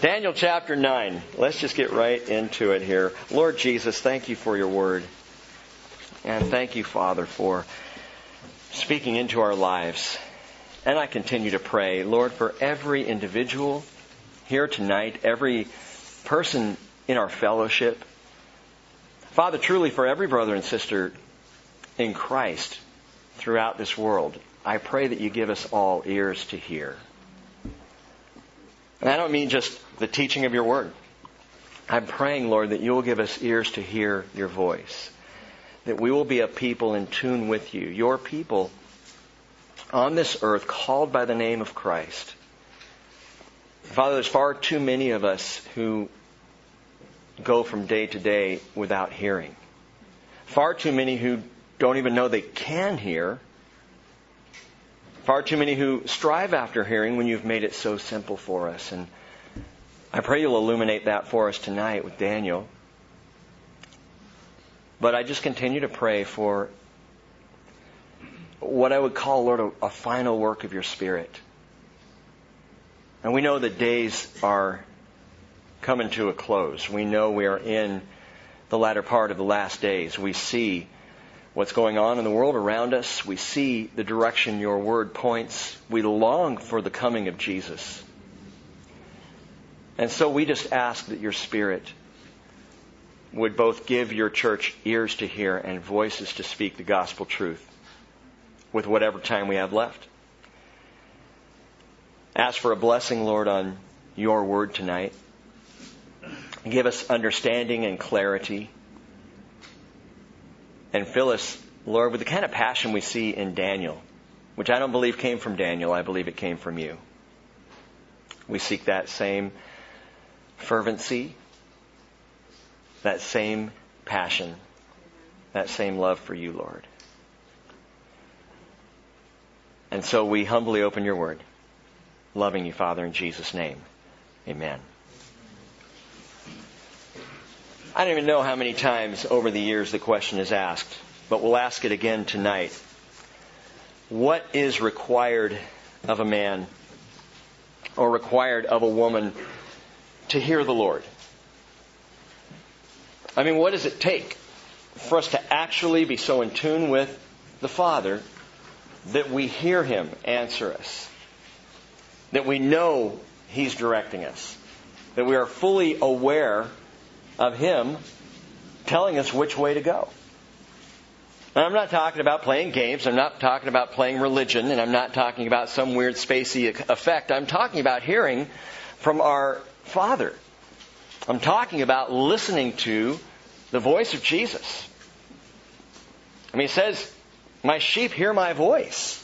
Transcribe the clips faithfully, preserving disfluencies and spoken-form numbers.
Daniel chapter nine. Let's just get right into it here. Lord Jesus, thank you for your word. And thank you, Father, for speaking into our lives. And I continue to pray, Lord, for every individual here tonight, every person in our fellowship. Father, truly for every brother and sister in Christ throughout this world, I pray that you give us all ears to hear. And I don't mean just the teaching of your word. I'm praying, Lord, that you will give us ears to hear your voice. That we will be a people in tune with you. Your people on this earth called by the name of Christ. Father, there's far too many of us who go from day to day without hearing. Far too many who don't even know they can hear. Far too many who strive after hearing when you've made it so simple for us. And I pray you'll illuminate that for us tonight with Daniel. But I just continue to pray for what I would call, Lord, a, a final work of your Spirit. And we know that days are coming to a close. We know we are in the latter part of the last days. We see what's going on in the world around us. We see the direction your word points. We long for the coming of Jesus. And so we just ask that your Spirit would both give your church ears to hear and voices to speak the gospel truth with whatever time we have left. Ask for a blessing, Lord, on your word tonight. Give us understanding and clarity. And fill us, Lord, with the kind of passion we see in Daniel, which I don't believe came from Daniel. I believe it came from you. We seek that same fervency, that same passion, that same love for you, Lord. And so we humbly open your word, loving you, Father, in Jesus' name. Amen. I don't even know how many times over the years the question is asked, but we'll ask it again tonight. What is required of a man or required of a woman to hear the Lord? I mean, what does it take for us to actually be so in tune with the Father that we hear Him answer us? That we know He's directing us? That we are fully aware of Him telling us which way to go? And I'm not talking about playing games. I'm not talking about playing religion. And I'm not talking about some weird spacey effect. I'm talking about hearing from our Father. I'm talking about listening to the voice of Jesus. I mean, it says, my sheep hear my voice.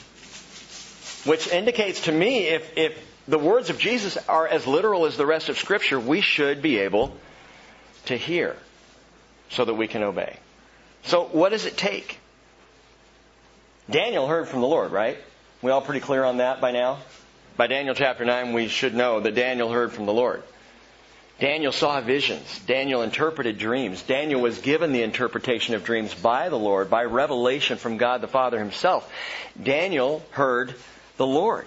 Which indicates to me, if, if the words of Jesus are as literal as the rest of Scripture, we should be able to hear so that we can obey. So what does it take? Daniel heard from the Lord, right? We all pretty clear on that by now? By Daniel chapter nine, we should know that Daniel heard from the Lord. Daniel saw visions. Daniel interpreted dreams. Daniel was given the interpretation of dreams by the Lord, by revelation from God the Father Himself. Daniel heard the Lord.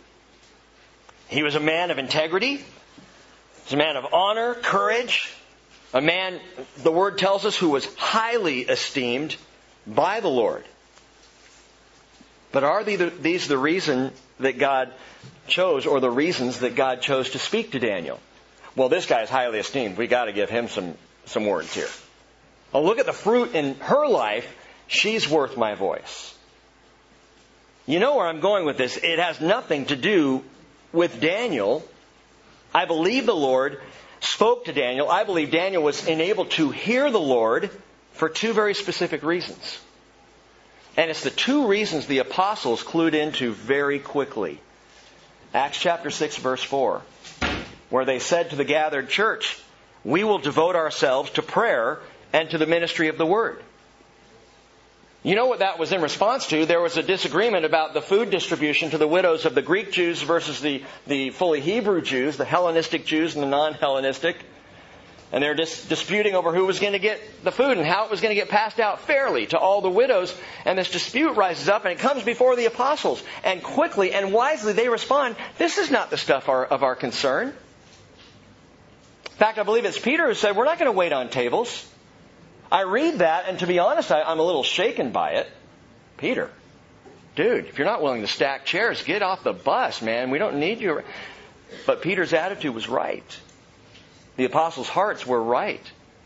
He was a man of integrity. He was a man of honor, courage. A man, the Word tells us, who was highly esteemed by the Lord. But are these the reason that God chose, or the reasons that God chose to speak to Daniel? Well, this guy is highly esteemed. We got to give him some, some words here. Oh, look at the fruit in her life. She's worth my voice. You know where I'm going with this. It has nothing to do with Daniel. I believe the Lord spoke to Daniel. I believe Daniel was enabled to hear the Lord for two very specific reasons. And it's the two reasons the apostles clued into very quickly. Acts chapter six, verse four, where they said to the gathered church, we will devote ourselves to prayer and to the ministry of the Word. You know what that was in response to? There was a disagreement about the food distribution to the widows of the Greek Jews versus the, the fully Hebrew Jews, the Hellenistic Jews and the non-Hellenistic. And they're dis- disputing over who was going to get the food and how it was going to get passed out fairly to all the widows. And this dispute rises up and it comes before the apostles. And quickly and wisely they respond, this is not the stuff our, of our concern. In fact, I believe it's Peter who said, we're not going to wait on tables. I read that, and to be honest, I, I'm a little shaken by it. Peter, dude, if you're not willing to stack chairs, get off the bus, man. We don't need you. But Peter's attitude was right. The apostles' hearts were right.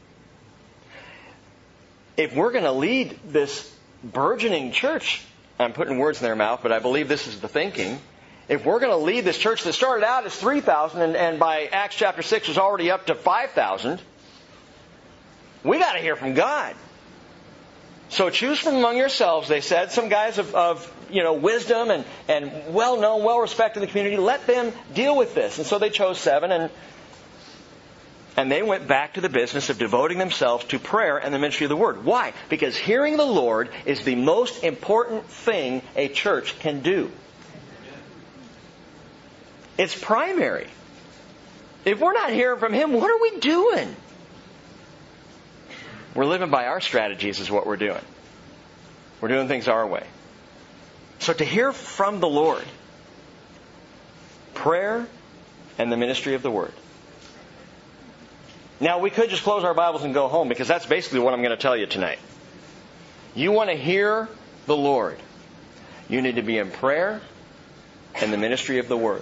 If we're going to lead this burgeoning church, I'm putting words in their mouth, but I believe this is the thinking. If we're going to lead this church that started out as three thousand and, and by Acts chapter six was already up to five thousand, we got to hear from God. So choose from among yourselves, they said, some guys of, of you know, wisdom and, and well-known, well-respected in the community. Let them deal with this. And so they chose seven, and and they went back to the business of devoting themselves to prayer and the ministry of the Word. Why? Because hearing the Lord is the most important thing a church can do. It's primary. If we're not hearing from Him, what are we doing? We're living by our strategies is what we're doing. We're doing things our way. So to hear from the Lord, prayer and the ministry of the Word. Now, we could just close our Bibles and go home, because that's basically what I'm going to tell you tonight. You want to hear the Lord, you need to be in prayer and the ministry of the Word.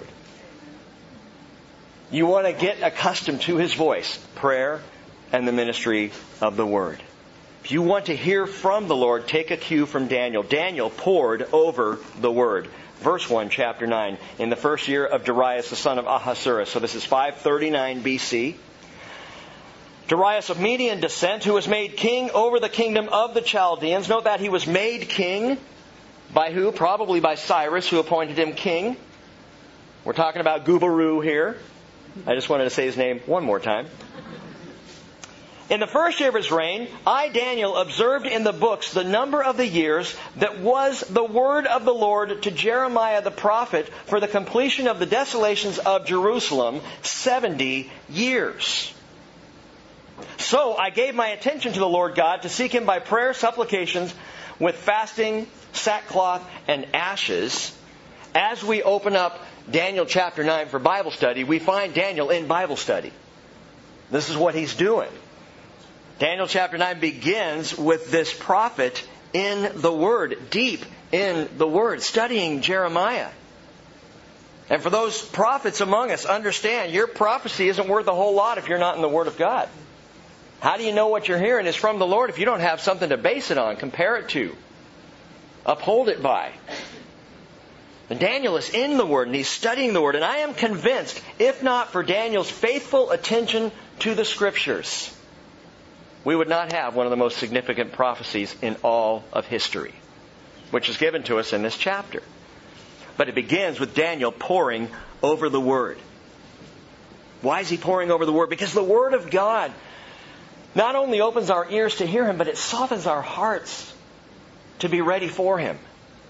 You want to get accustomed to His voice, prayer and the ministry of the Word. If you want to hear from the Lord, take a cue from Daniel. Daniel pored over the Word. Verse one, chapter nine. In the first year of Darius, the son of Ahasuerus. So this is five thirty-nine B C. Darius of Median descent, who was made king over the kingdom of the Chaldeans. Note that he was made king by who? Probably by Cyrus, who appointed him king. We're talking about Gubaru here. I just wanted to say his name one more time. In the first year of his reign, I, Daniel, observed in the books the number of the years that was the word of the Lord to Jeremiah the prophet for the completion of the desolations of Jerusalem, seventy years. So I gave my attention to the Lord God to seek Him by prayer, supplications, with fasting, sackcloth, and ashes. As we open up Daniel chapter nine for Bible study, we find Daniel in Bible study. This is what he's doing. Daniel chapter nine begins with this prophet in the Word, deep in the Word, studying Jeremiah. And for those prophets among us, understand your prophecy isn't worth a whole lot if you're not in the Word of God. How do you know what you're hearing is from the Lord if you don't have something to base it on, compare it to, uphold it by? And Daniel is in the Word and he's studying the Word. And I am convinced, if not for Daniel's faithful attention to the Scriptures, we would not have one of the most significant prophecies in all of history, which is given to us in this chapter. But it begins with Daniel poring over the Word. Why is he poring over the Word? Because the Word of God not only opens our ears to hear Him, but it softens our hearts to be ready for Him.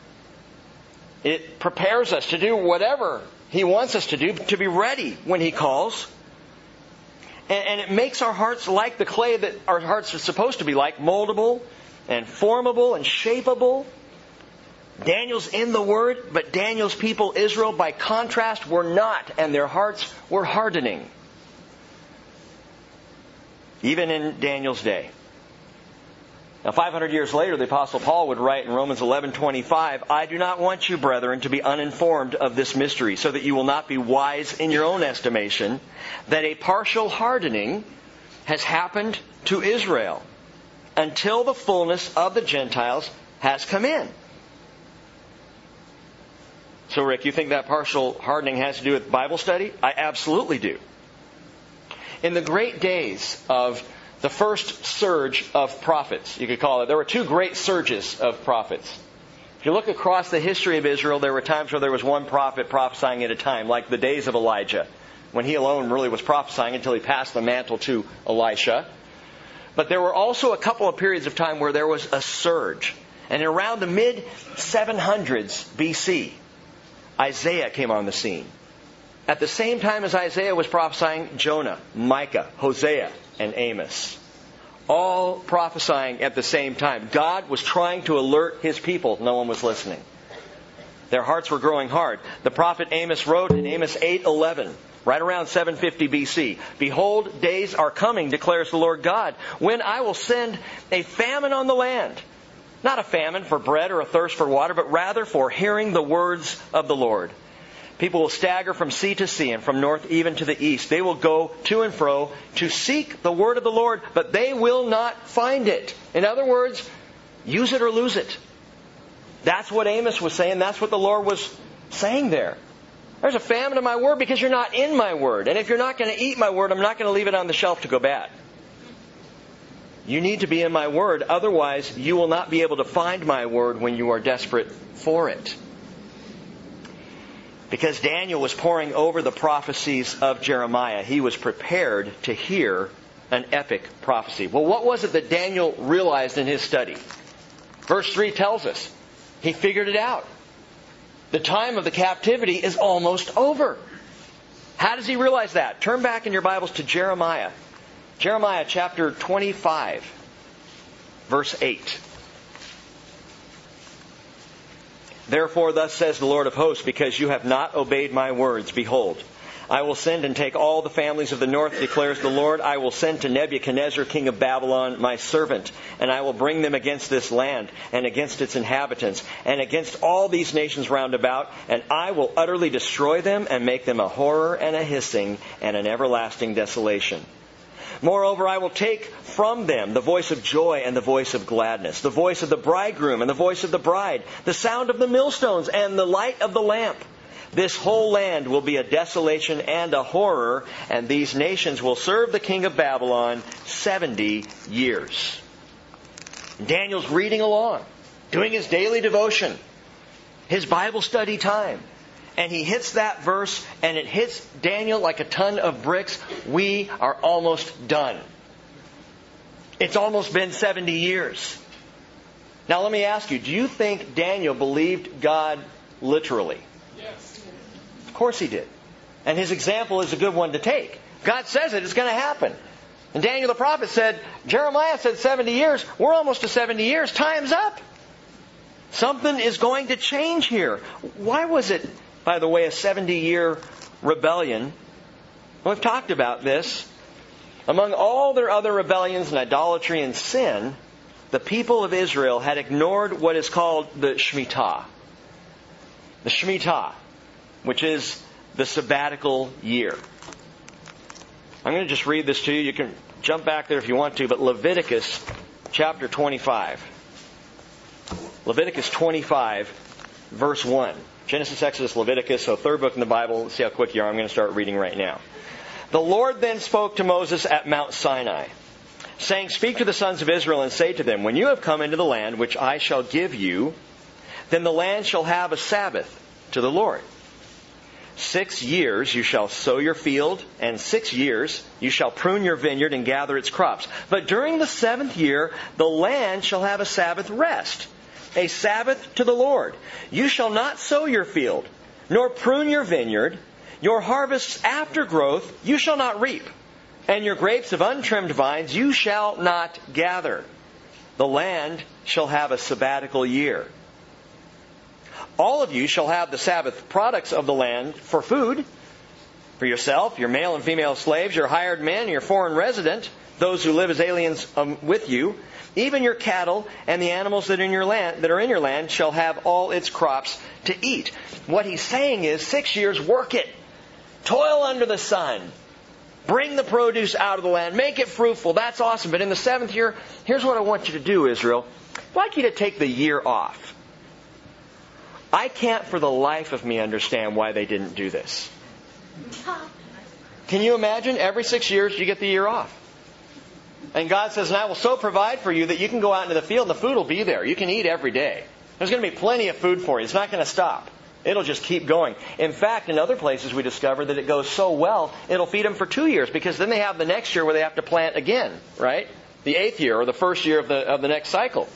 It prepares us to do whatever He wants us to do, to be ready when He calls. And, and it makes our hearts like the clay that our hearts are supposed to be like, moldable and formable and shapeable. Daniel's in the Word, but Daniel's people, Israel, by contrast, were not, and their hearts were hardening. Even in Daniel's day. Now, five hundred years later, the Apostle Paul would write in Romans eleven twenty-five, I do not want you, brethren, to be uninformed of this mystery, so that you will not be wise in your own estimation, that a partial hardening has happened to Israel until the fullness of the Gentiles has come in. So, Rick, you think that partial hardening has to do with Bible study? I absolutely do. In the great days of the first surge of prophets, you could call it, there were two great surges of prophets. If you look across the history of Israel, there were times where there was one prophet prophesying at a time, like the days of Elijah, when he alone really was prophesying until he passed the mantle to Elisha. But there were also a couple of periods of time where there was a surge. And around the mid seven hundreds B C, Isaiah came on the scene. At the same time as Isaiah was prophesying, Jonah, Micah, Hosea, and Amos. All prophesying at the same time. God was trying to alert His people. No one was listening. Their hearts were growing hard. The prophet Amos wrote in Amos eight eleven, right around seven fifty B C. Behold, days are coming, declares the Lord God, when I will send a famine on the land. Not a famine for bread or a thirst for water, but rather for hearing the words of the Lord. People will stagger from sea to sea and from north even to the east. They will go to and fro to seek the word of the Lord, but they will not find it. In other words, use it or lose it. That's what Amos was saying. That's what the Lord was saying there. There's a famine in my word because you're not in my word. And if you're not going to eat my word, I'm not going to leave it on the shelf to go bad. You need to be in my word. Otherwise, you will not be able to find my word when you are desperate for it. Because Daniel was poring over the prophecies of Jeremiah, he was prepared to hear an epic prophecy. Well, what was it that Daniel realized in his study? Verse three tells us he figured it out. The time of the captivity is almost over. How does he realize that? Turn back in your Bibles to Jeremiah. Jeremiah chapter twenty-five, verse eight. Therefore, thus says the Lord of hosts, because you have not obeyed my words, behold, I will send and take all the families of the north, declares the Lord. I will send to Nebuchadnezzar, king of Babylon, my servant, and I will bring them against this land and against its inhabitants and against all these nations round about, and I will utterly destroy them and make them a horror and a hissing and an everlasting desolation. Moreover, I will take from them the voice of joy and the voice of gladness, the voice of the bridegroom and the voice of the bride, the sound of the millstones and the light of the lamp. This whole land will be a desolation and a horror, and these nations will serve the king of Babylon seventy years. Daniel's reading along, doing his daily devotion, his Bible study time. And he hits that verse, and it hits Daniel like a ton of bricks. We are almost done. It's almost been seventy years. Now let me ask you, do you think Daniel believed God literally? Yes. Of course he did. And his example is a good one to take. God says it, it's going to happen. And Daniel the prophet said, Jeremiah said seventy years. We're almost to seventy years. Time's up. Something is going to change here. Why was it, by the way, a seventy-year rebellion? Well, we've talked about this. Among all their other rebellions and idolatry and sin, the people of Israel had ignored what is called the Shemitah. The Shemitah, which is the sabbatical year. I'm going to just read this to you. You can jump back there if you want to, but Leviticus chapter twenty-five. Leviticus twenty-five, verse one. Genesis, Exodus, Leviticus, so third book in the Bible. Let's see how quick you are. I'm going to start reading right now. The Lord then spoke to Moses at Mount Sinai, saying, Speak to the sons of Israel and say to them, When you have come into the land which I shall give you, then the land shall have a Sabbath to the Lord. Six years you shall sow your field, and six years you shall prune your vineyard and gather its crops. But during the seventh year, the land shall have a Sabbath rest, a Sabbath to the Lord. You shall not sow your field, nor prune your vineyard. Your harvests after growth you shall not reap, and your grapes of untrimmed vines you shall not gather. The land shall have a sabbatical year. All of you shall have the Sabbath products of the land for food, for yourself, your male and female slaves, your hired men, your foreign resident, those who live as aliens um, with you. Even your cattle and the animals that are in your land that are in your land shall have all its crops to eat. What he's saying is, six years, work it. Toil under the sun. Bring the produce out of the land. Make it fruitful. That's awesome. But in the seventh year, here's what I want you to do, Israel. I'd like you to take the year off. I can't for the life of me understand why they didn't do this. Can you imagine? Every six years you get the year off. And God says, and I will so provide for you that you can go out into the field and the food will be there. You can eat every day. There's going to be plenty of food for you. It's not going to stop. It'll just keep going. In fact, in other places we discover that it goes so well, it'll feed them for two years because then they have the next year where they have to plant again, right? The eighth year or the first year of the of the next cycle.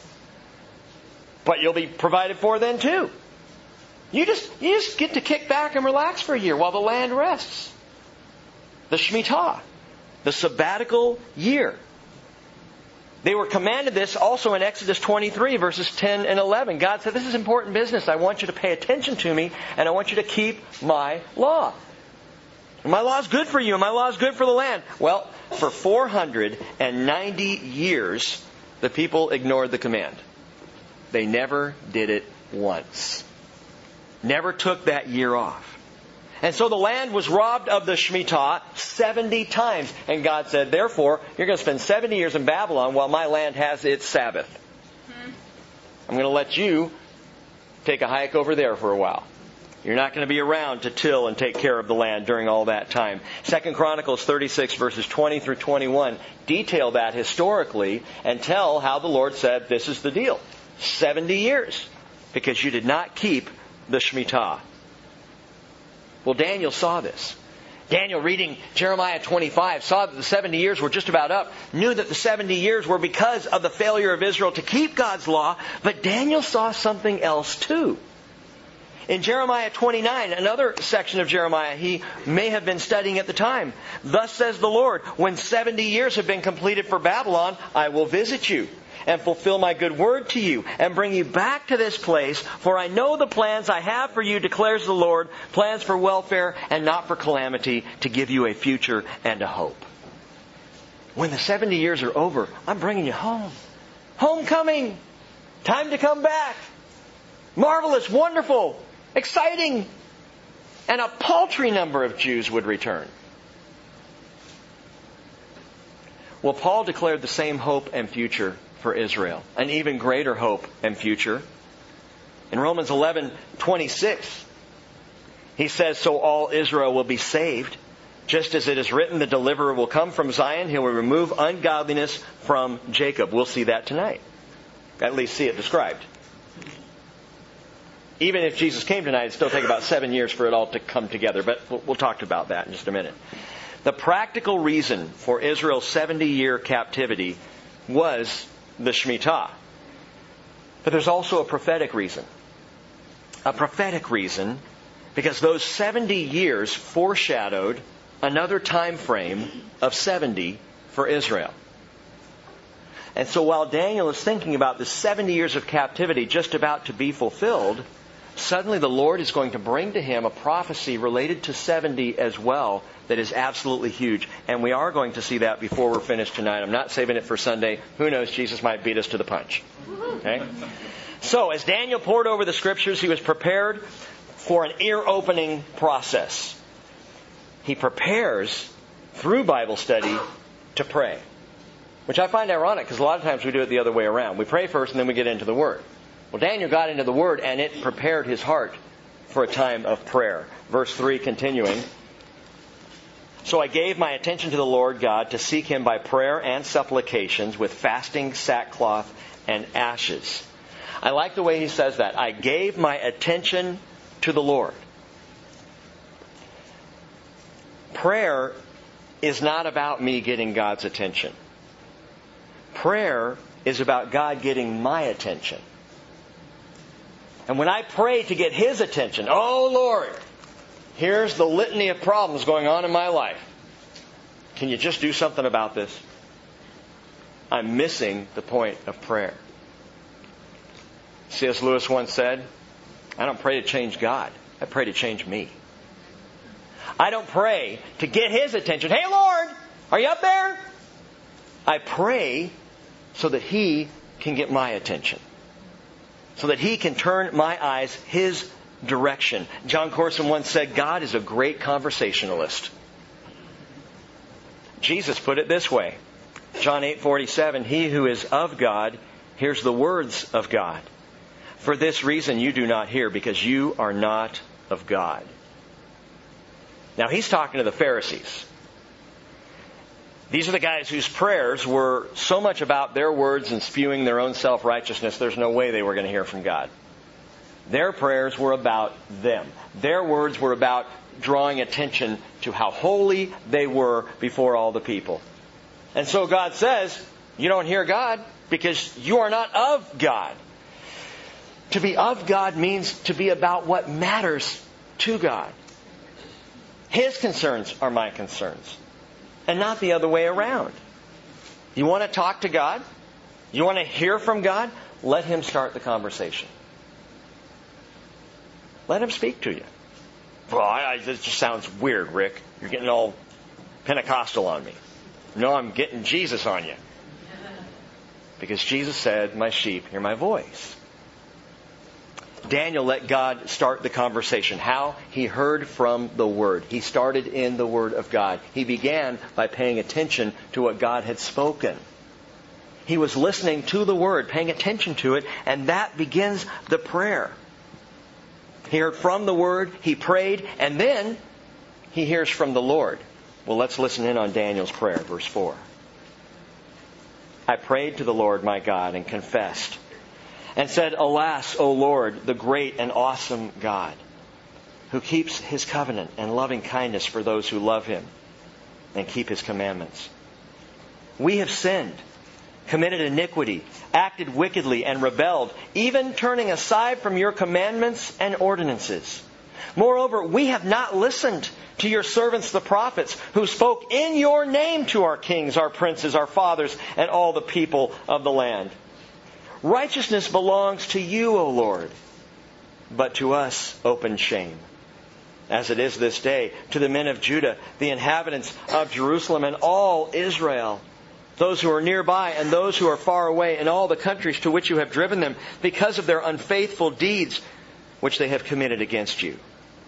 But you'll be provided for then too. You just you just get to kick back and relax for a year while the land rests. The Shemitah, the sabbatical year. They were commanded this also in Exodus twenty-three, verses ten and eleven. God said, this is important business. I want you to pay attention to me, and I want you to keep my law. My law is good for you, and my law is good for the land. Well, for four hundred ninety years, the people ignored the command. They never did it once. Never took that year off. And so the land was robbed of the Shemitah seventy times. And God said, therefore, you're going to spend seventy years in Babylon while my land has its Sabbath. I'm going to let you take a hike over there for a while. You're not going to be around to till and take care of the land during all that time. Second Chronicles thirty-six verses twenty through twenty-one detail that historically and tell how the Lord said, this is the deal. seventy years. Because you did not keep the Shemitah. Well, Daniel saw this. Daniel, reading Jeremiah twenty-five, saw that the seventy years were just about up, knew that the seventy years were because of the failure of Israel to keep God's law, but Daniel saw something else too. In Jeremiah twenty-nine, another section of Jeremiah he may have been studying at the time. Thus says the Lord, when seventy years have been completed for Babylon, I will visit you and fulfill my good word to you and bring you back to this place. For I know the plans I have for you, declares the Lord, plans for welfare and not for calamity, to give you a future and a hope. When the seventy years are over, I'm bringing you home. Homecoming. Time to come back. Marvelous, wonderful, exciting. And a paltry number of Jews would return. Well, Paul declared the same hope and future for Israel. An even greater hope and future. In Romans eleven twenty-six, he says, so all Israel will be saved. Just as it is written, the deliverer will come from Zion. He will remove ungodliness from Jacob. We'll see that tonight. At least see it described. Even if Jesus came tonight, it'd still take about seven years for it all to come together. But we'll, we'll talk about that in just a minute. The practical reason for Israel's seventy-year captivity was the Shemitah. But there's also a prophetic reason. A prophetic reason because those seventy years foreshadowed another time frame of seventy for Israel. And so while Daniel is thinking about the seventy years of captivity just about to be fulfilled, suddenly the Lord is going to bring to him a prophecy related to seventy as well that is absolutely huge. And we are going to see that before we're finished tonight. I'm not saving it for Sunday. Who knows? Jesus might beat us to the punch. Okay? So as Daniel pored over the Scriptures, he was prepared for an ear-opening process. He prepares through Bible study to pray. Which I find ironic because a lot of times we do it the other way around. We pray first and then we get into the Word. Well, Daniel got into the Word and it prepared his heart for a time of prayer. Verse three continuing. So I gave my attention to the Lord God to seek Him by prayer and supplications with fasting, sackcloth, and ashes. I like the way he says that. I gave my attention to the Lord. Prayer is not about me getting God's attention. Prayer is about God getting my attention. And when I pray to get His attention, oh Lord, here's the litany of problems going on in my life. Can you just do something about this? I'm missing the point of prayer. C S Lewis once said, I don't pray to change God. I pray to change me. I don't pray to get His attention. Hey Lord, are you up there? I pray so that He can get my attention. So that He can turn my eyes His direction. John Corson once said, God is a great conversationalist. Jesus put it this way. John eight forty-seven, He who is of God hears the words of God. For this reason you do not hear, because you are not of God. Now he's talking to the Pharisees. These are the guys whose prayers were so much about their words and spewing their own self-righteousness, there's no way they were going to hear from God. Their prayers were about them. Their words were about drawing attention to how holy they were before all the people. And so God says, you don't hear God because you are not of God. To be of God means to be about what matters to God. His concerns are my concerns. And not the other way around. You want to talk to God? You want to hear from God? Let Him start the conversation. Let Him speak to you. Well, I, I, this just sounds weird, Rick. You're getting all Pentecostal on me. No, I'm getting Jesus on you. Because Jesus said, my sheep hear my voice. Daniel let God start the conversation. How? He heard from the Word. He started in the Word of God. He began by paying attention to what God had spoken. He was listening to the Word, paying attention to it, and that begins the prayer. He heard from the Word, he prayed, and then he hears from the Lord. Well, let's listen in on Daniel's prayer, verse four. I prayed to the Lord my God and confessed and said, Alas, O Lord, the great and awesome God, who keeps His covenant and loving kindness for those who love Him and keep His commandments. We have sinned, committed iniquity, acted wickedly, and rebelled, even turning aside from your commandments and ordinances. Moreover, we have not listened to your servants the prophets, who spoke in your name to our kings, our princes, our fathers, and all the people of the land. Righteousness belongs to you, O Lord, but to us open shame. As it is this day, to the men of Judah, the inhabitants of Jerusalem, and all Israel, those who are nearby and those who are far away, in all the countries to which you have driven them, because of their unfaithful deeds which they have committed against you.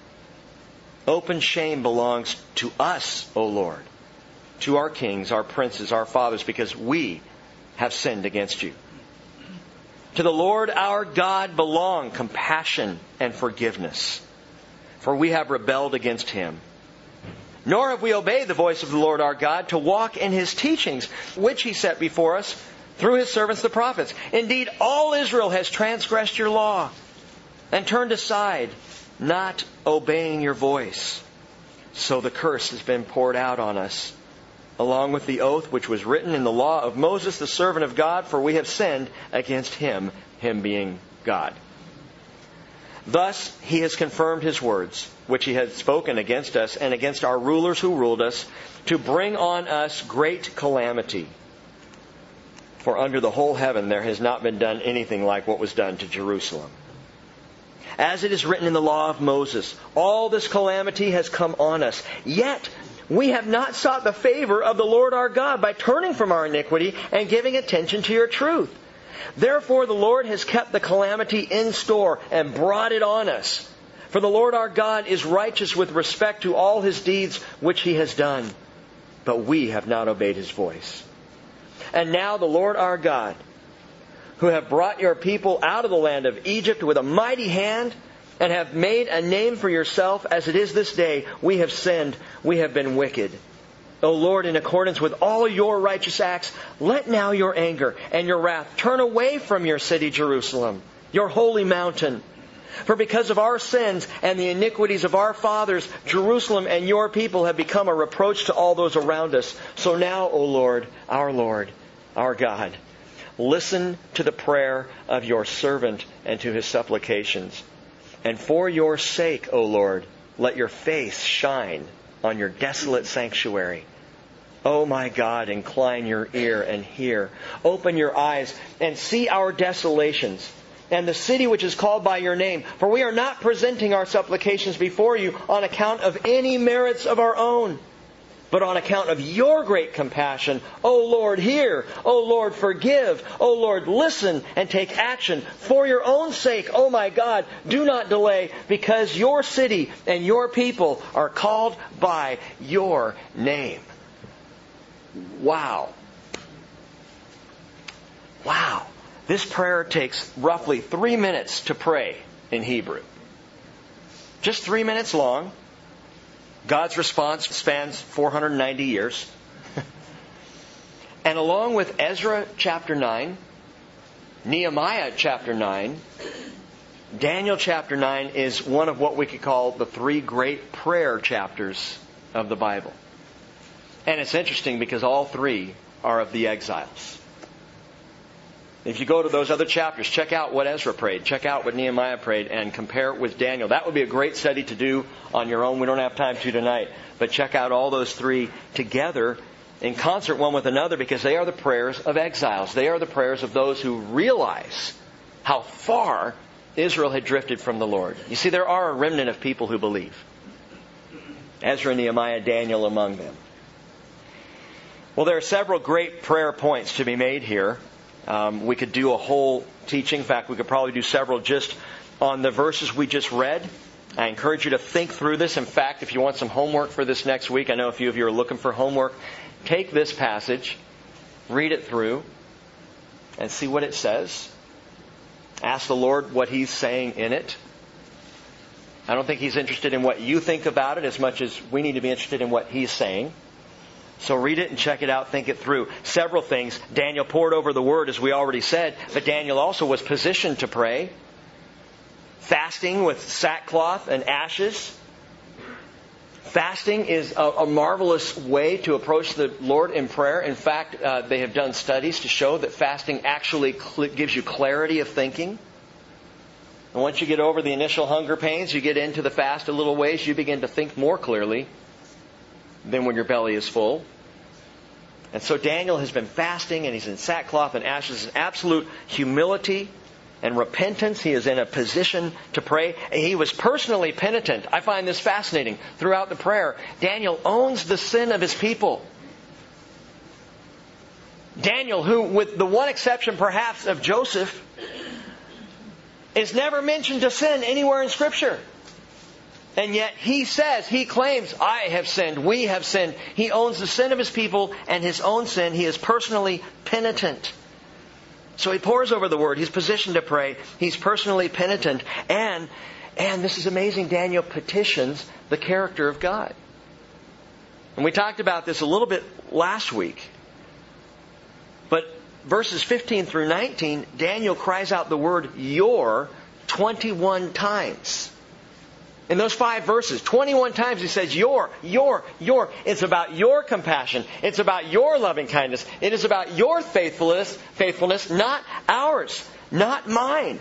Open shame belongs to us, O Lord, to our kings, our princes, our fathers, because we have sinned against you. To the Lord our God belong compassion and forgiveness, for we have rebelled against Him. Nor have we obeyed the voice of the Lord our God to walk in His teachings, which He set before us through His servants the prophets. Indeed, all Israel has transgressed your law and turned aside, not obeying your voice. So the curse has been poured out on us, along with the oath which was written in the law of Moses, the servant of God, for we have sinned against Him, Him being God. Thus He has confirmed His words, which He had spoken against us and against our rulers who ruled us, to bring on us great calamity. For under the whole heaven there has not been done anything like what was done to Jerusalem. As it is written in the law of Moses, all this calamity has come on us. Yet we have not sought the favor of the Lord our God by turning from our iniquity and giving attention to your truth. Therefore the Lord has kept the calamity in store and brought it on us. For the Lord our God is righteous with respect to all His deeds which He has done. But we have not obeyed His voice. And now the Lord our God, who have brought your people out of the land of Egypt with a mighty hand, and have made a name for yourself, as it is this day, we have sinned, we have been wicked. O Lord, in accordance with all your righteous acts, let now your anger and your wrath turn away from your city Jerusalem, your holy mountain. For because of our sins and the iniquities of our fathers, Jerusalem and your people have become a reproach to all those around us. So now, O Lord, our Lord, our God, listen to the prayer of your servant and to his supplications. And for your sake, O Lord, let your face shine on your desolate sanctuary. O my God, incline your ear and hear. Open your eyes and see our desolations and the city which is called by your name. For we are not presenting our supplications before you on account of any merits of our own, but on account of your great compassion. O Lord, hear. O Lord, forgive. O Lord, listen and take action. For your own sake, O my God, do not delay, because your city and your people are called by your name. Wow. Wow. This prayer takes roughly three minutes to pray in Hebrew. Just three minutes long. God's response spans four hundred ninety years. And along with Ezra chapter nine, Nehemiah chapter nine, Daniel chapter nine is one of what we could call the three great prayer chapters of the Bible. And it's interesting because all three are of the exiles. If you go to those other chapters, check out what Ezra prayed, check out what Nehemiah prayed, and compare it with Daniel. That would be a great study to do on your own. We don't have time to tonight. But check out all those three together in concert one with another, because they are the prayers of exiles. They are the prayers of those who realize how far Israel had drifted from the Lord. You see, there are a remnant of people who believe. Ezra, Nehemiah, Daniel among them. Well, there are several great prayer points to be made here. Um, we could do a whole teaching. In fact, we could probably do several just on the verses we just read. I encourage you to think through this. In fact, if you want some homework for this next week, I know a few of you are looking for homework, take this passage, read it through, and see what it says. Ask the Lord what He's saying in it. I don't think He's interested in what you think about it as much as we need to be interested in what He's saying. So read it and check it out, think it through. Several things. Daniel pored over the Word, as we already said, but Daniel also was positioned to pray. Fasting with sackcloth and ashes. Fasting is a, a marvelous way to approach the Lord in prayer. In fact, uh, they have done studies to show that fasting actually cl- gives you clarity of thinking. And once you get over the initial hunger pains, you get into the fast a little ways, you begin to think more clearly than when your belly is full. And so Daniel has been fasting, and he's in sackcloth and ashes, in absolute humility and repentance. He is in a position to pray. And he was personally penitent. I find this fascinating. Throughout the prayer, Daniel owns the sin of his people. Daniel, who, with the one exception perhaps of Joseph, is never mentioned to sin anywhere in Scripture. And yet he says, he claims, I have sinned, we have sinned. He owns the sin of his people and his own sin. He is personally penitent. So he pores over the Word. He's positioned to pray. He's personally penitent. And, and this is amazing, Daniel petitions the character of God. And we talked about this a little bit last week. But verses fifteen through nineteen, Daniel cries out the word your twenty-one times. In those five verses, twenty-one times he says, your, your, your. It's about your compassion. It's about your loving kindness. It is about your faithfulness, faithfulness, not ours, not mine.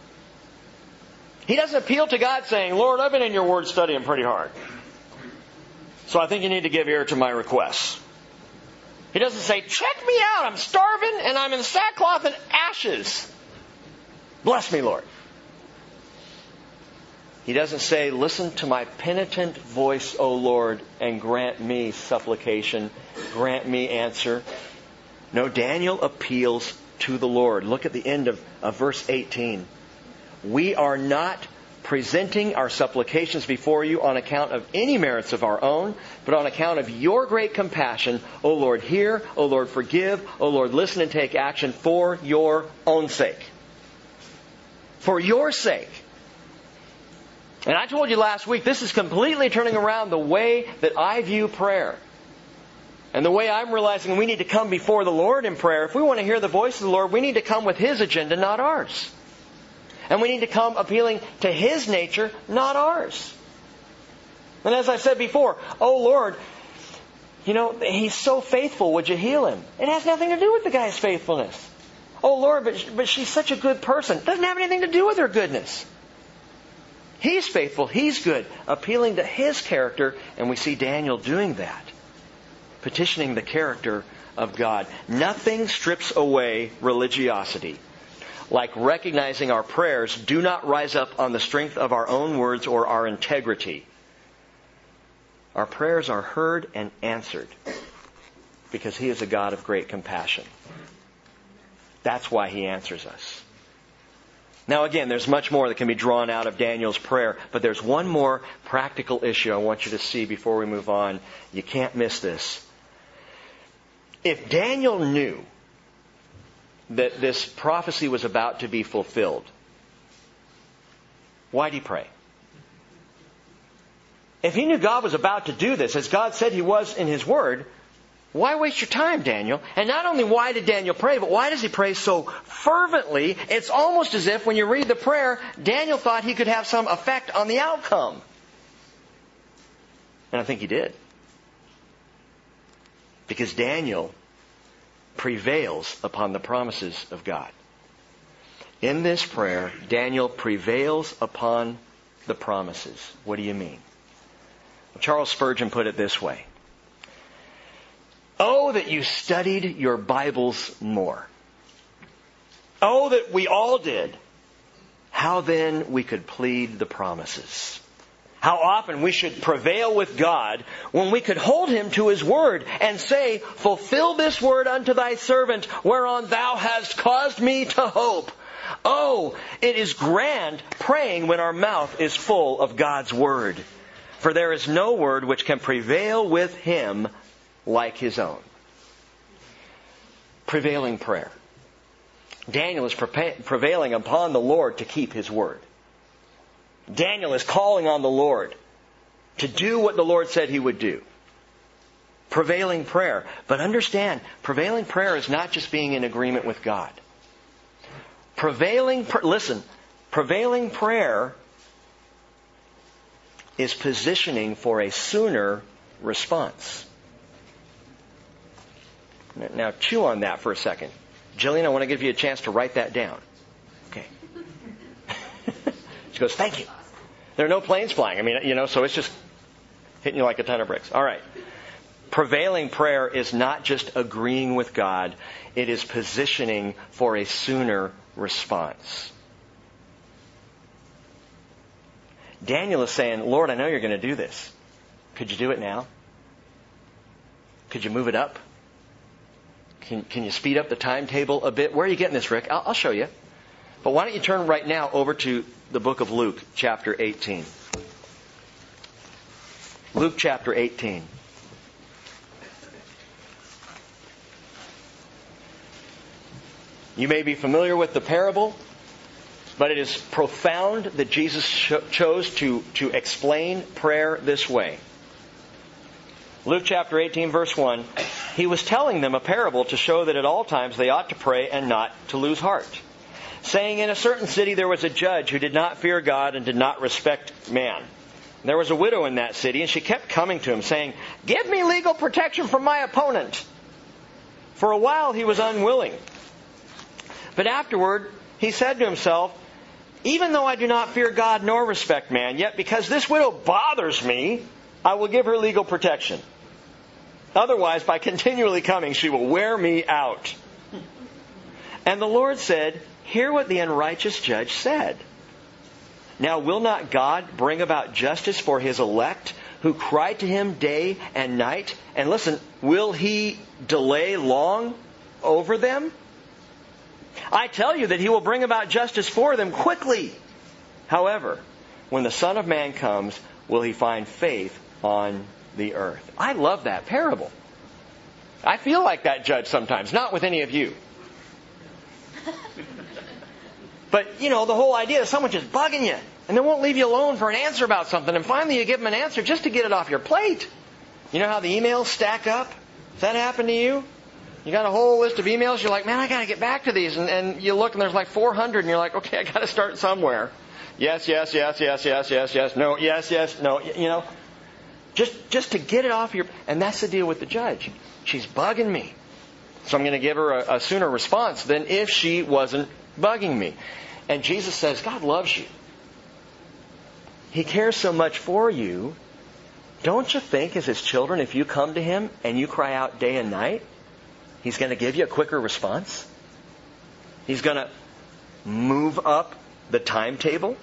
He doesn't appeal to God saying, Lord, I've been in your Word studying pretty hard, so I think you need to give ear to my requests. He doesn't say, check me out, I'm starving and I'm in sackcloth and ashes. Bless me, Lord. He doesn't say, listen to my penitent voice, O Lord, and grant me supplication, grant me answer. No, Daniel appeals to the Lord. Look at the end of, of verse eighteen. We are not presenting our supplications before you on account of any merits of our own, but on account of your great compassion. O Lord, hear. O Lord, forgive. O Lord, listen and take action for your own sake. For your sake. And I told you last week, this is completely turning around the way that I view prayer. And the way I'm realizing we need to come before the Lord in prayer. If we want to hear the voice of the Lord, we need to come with His agenda, not ours. And we need to come appealing to His nature, not ours. And as I said before, oh Lord, you know, he's so faithful, would you heal him? It has nothing to do with the guy's faithfulness. Oh Lord, but, but she's such a good person. It doesn't have anything to do with her goodness. He's faithful, He's good, appealing to His character, and we see Daniel doing that, petitioning the character of God. Nothing strips away religiosity like recognizing our prayers do not rise up on the strength of our own words or our integrity. Our prayers are heard and answered because He is a God of great compassion. That's why He answers us. Now again, there's much more that can be drawn out of Daniel's prayer, but there's one more practical issue I want you to see before we move on. You can't miss this. If Daniel knew that this prophecy was about to be fulfilled, why'd he pray? If he knew God was about to do this, as God said He was in His Word, why waste your time, Daniel? And not only why did Daniel pray, but why does he pray so fervently? It's almost as if when you read the prayer, Daniel thought he could have some effect on the outcome. And I think he did. Because Daniel prevails upon the promises of God. In this prayer, Daniel prevails upon the promises. What do you mean? Well, Charles Spurgeon put it this way. Oh, that you studied your Bibles more. Oh, that we all did. How then we could plead the promises. How often we should prevail with God when we could hold Him to His word and say, fulfill this word unto thy servant, whereon thou hast caused me to hope. Oh, it is grand praying when our mouth is full of God's word. For there is no word which can prevail with Him like His own. Prevailing prayer. Daniel is prevailing upon the Lord to keep His word. Daniel is calling on the Lord to do what the Lord said He would do. Prevailing prayer. But understand, prevailing prayer is not just being in agreement with God. Prevailing, listen, prevailing prayer is positioning for a sooner response. Now chew on that for a second. Jillian, I want to give you a chance to write that down. Okay. She goes, thank you. There are no planes flying. I mean, you know, so it's just hitting you like a ton of bricks. All right. Prevailing prayer is not just agreeing with God. It is positioning for a sooner response. Daniel is saying, Lord, I know you're going to do this. Could you do it now? Could you move it up? Can, can you speed up the timetable a bit? Where are you getting this, Rick? I'll, I'll show you. But why don't you turn right now over to the book of Luke, chapter eighteen. Luke chapter eighteen. You may be familiar with the parable, but it is profound that Jesus cho- chose to, to explain prayer this way. Luke chapter eighteen, verse one, He was telling them a parable to show that at all times they ought to pray and not to lose heart. Saying, in a certain city there was a judge who did not fear God and did not respect man. There was a widow in that city, and she kept coming to him, saying, give me legal protection from my opponent. For a while he was unwilling. But afterward he said to himself, even though I do not fear God nor respect man, yet because this widow bothers me, I will give her legal protection. Otherwise, by continually coming, she will wear me out. And the Lord said, hear what the unrighteous judge said. Now will not God bring about justice for His elect, who cry to Him day and night? And listen, will He delay long over them? I tell you that He will bring about justice for them quickly. However, when the Son of Man comes, will He find faith on the earth? I love that parable. I feel like that judge sometimes, not with any of you. But, you know, the whole idea is someone just bugging you and they won't leave you alone for an answer about something, and finally you give them an answer just to get it off your plate. You know how the emails stack up? Does that happen to you? You got a whole list of emails, you're like, man, I got to get back to these. And, and you look and there's like four hundred and you're like, okay, I got to start somewhere. Yes, yes, yes, yes, yes, yes, yes, no, yes, yes, no, you know. Just just to get it off your... And that's the deal with the judge. She's bugging me. So I'm going to give her a, a sooner response than if she wasn't bugging me. And Jesus says, God loves you. He cares so much for you. Don't you think as His children, if you come to Him and you cry out day and night, He's going to give you a quicker response? He's going to move up the timetable?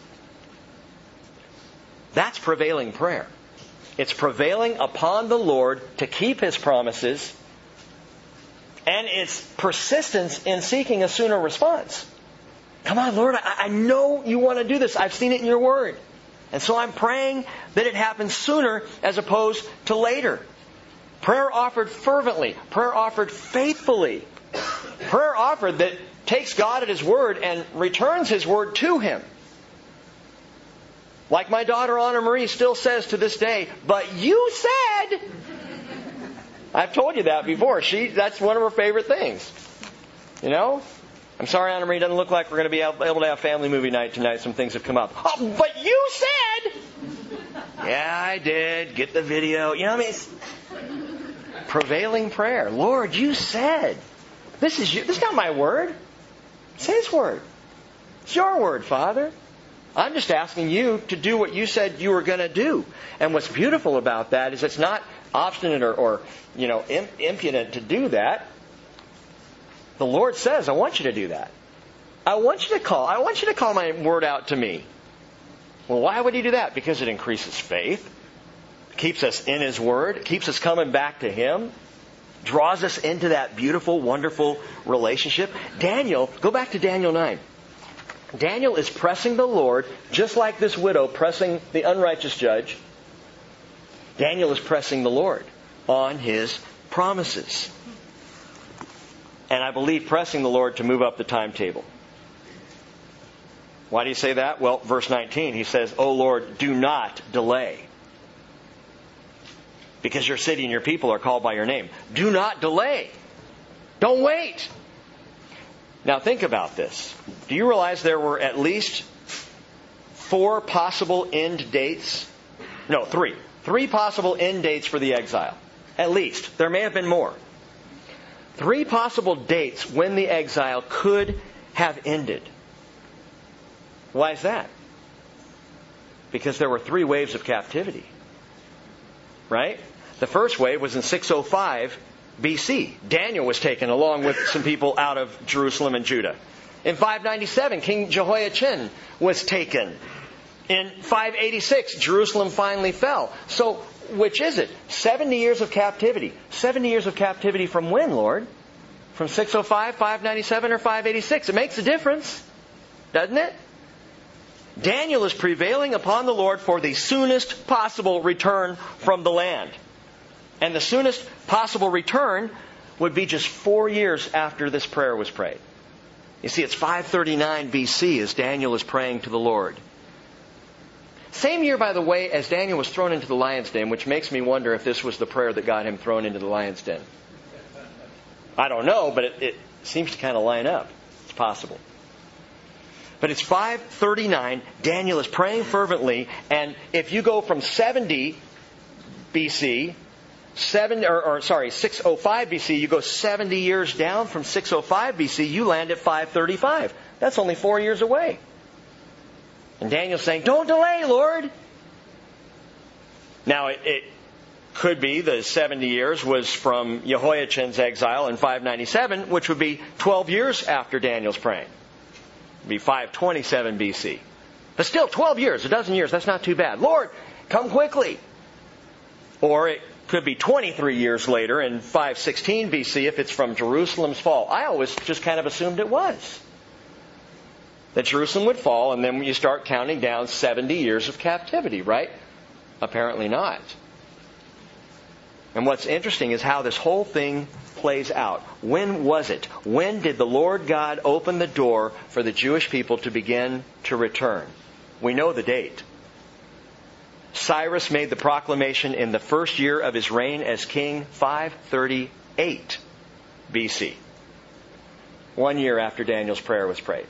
That's prevailing prayer. It's prevailing upon the Lord to keep His promises, and it's persistence in seeking a sooner response. Come on, Lord, I, I know you want to do this. I've seen it in your word. And so I'm praying that it happens sooner as opposed to later. Prayer offered fervently. Prayer offered faithfully. Prayer offered that takes God at His word and returns His word to Him. Like my daughter Anna Marie still says to this day, but you said... I've told you that before. She That's one of her favorite things. You know? I'm sorry, Anna Marie, it doesn't look like we're going to be able to have family movie night tonight. Some things have come up. Oh, but you said... Yeah, I did. Get the video. You know what I mean? It's prevailing prayer. Lord, you said. This is you. This is not my word. It's His word. It's your word, Father. I'm just asking you to do what you said you were going to do. And what's beautiful about that is it's not obstinate or, or you know, imp- impudent to do that. The Lord says, I want you to do that. I want you to call. I want you to call my word out to me. Well, why would He do that? Because it increases faith, keeps us in His Word, keeps us coming back to Him, draws us into that beautiful, wonderful relationship. Daniel, go back to Daniel nine. Daniel is pressing the Lord, just like this widow pressing the unrighteous judge. Daniel is pressing the Lord on His promises. And I believe pressing the Lord to move up the timetable. Why do you say that? Well, verse nineteen, he says, "O Lord, do not delay. Because your city and your people are called by your name. Do not delay. Don't wait." Now think about this. Do you realize there were at least four possible end dates? No, three. Three possible end dates for the exile. At least. There may have been more. Three possible dates when the exile could have ended. Why is that? Because there were three waves of captivity. Right? The first wave was in six oh five B C. Daniel was taken along with some people out of Jerusalem and Judah. In five ninety-seven, King Jehoiachin was taken. In five eighty-six, Jerusalem finally fell. So, which is it? seventy years of captivity. seventy years of captivity from when, Lord? From six oh five, five ninety-seven, or five eighty-six? It makes a difference, doesn't it? Daniel is prevailing upon the Lord for the soonest possible return from the land. And the soonest possible return would be just four years after this prayer was prayed. You see, it's five thirty-nine B C as Daniel is praying to the Lord. Same year, by the way, as Daniel was thrown into the lion's den, which makes me wonder if this was the prayer that got him thrown into the lion's den. I don't know, but it, it seems to kind of line up. It's possible. But it's five thirty-nine. Daniel is praying fervently. And if you go from seventy B C, seven, or, or sorry, six oh five B C, you go seventy years down from six oh five B C, you land at five thirty-five. That's only four years away. And Daniel's saying, "Don't delay, Lord." Now, it, it could be the seventy years was from Jehoiachin's exile in five ninety-seven, which would be twelve years after Daniel's praying. It would be five twenty-seven B C. But still, twelve years, a dozen years, that's not too bad. Lord, come quickly. Or it could be twenty-three years later in five sixteen B C if it's from Jerusalem's fall. I always just kind of assumed it was. That Jerusalem would fall, and then you start counting down seventy years of captivity, right? Apparently not. And what's interesting is how this whole thing plays out. When was it? When did the Lord God open the door for the Jewish people to begin to return? We know the date. Cyrus made the proclamation in the first year of his reign as king, five thirty-eight B C. One year after Daniel's prayer was prayed.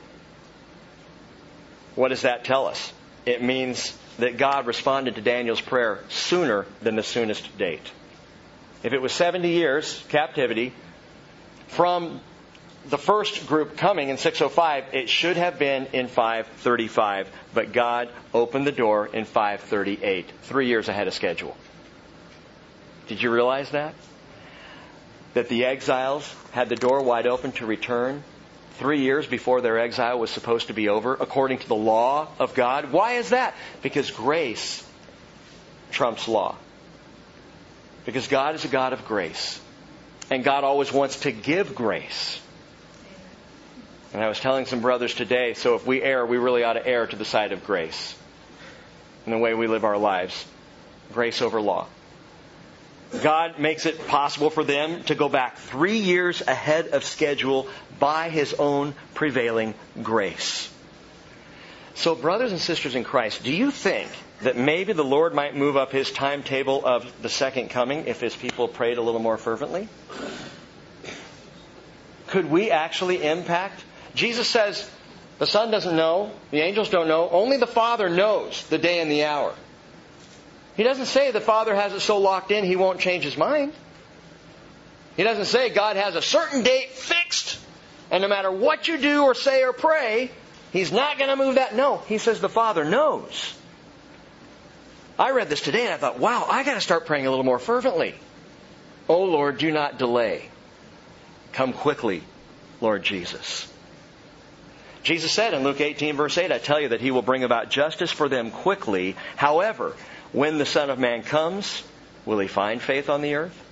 What does that tell us? It means that God responded to Daniel's prayer sooner than the soonest date. If it was seventy years captivity from the first group coming in six oh five, it should have been in five thirty-five. But God opened the door in five thirty-eight, three years ahead of schedule. Did you realize that? That the exiles had the door wide open to return three years before their exile was supposed to be over, according to the law of God. Why is that? Because grace trumps law. Because God is a God of grace. And God always wants to give grace. And I was telling some brothers today, so if we err, we really ought to err to the side of grace in the way we live our lives. Grace over law. God makes it possible for them to go back three years ahead of schedule by His own prevailing grace. So, brothers and sisters in Christ, do you think that maybe the Lord might move up His timetable of the second coming if His people prayed a little more fervently? Could we actually impact? Jesus says, the Son doesn't know, the angels don't know, only the Father knows the day and the hour. He doesn't say the Father has it so locked in He won't change His mind. He doesn't say God has a certain date fixed, and no matter what you do or say or pray, He's not going to move that. No, He says the Father knows. I read this today and I thought, wow, I got to start praying a little more fervently. Oh Lord, do not delay. Come quickly, Lord Jesus. Jesus said in Luke eighteen, verse eight, I tell you that He will bring about justice for them quickly. However, when the Son of Man comes, will He find faith on the earth?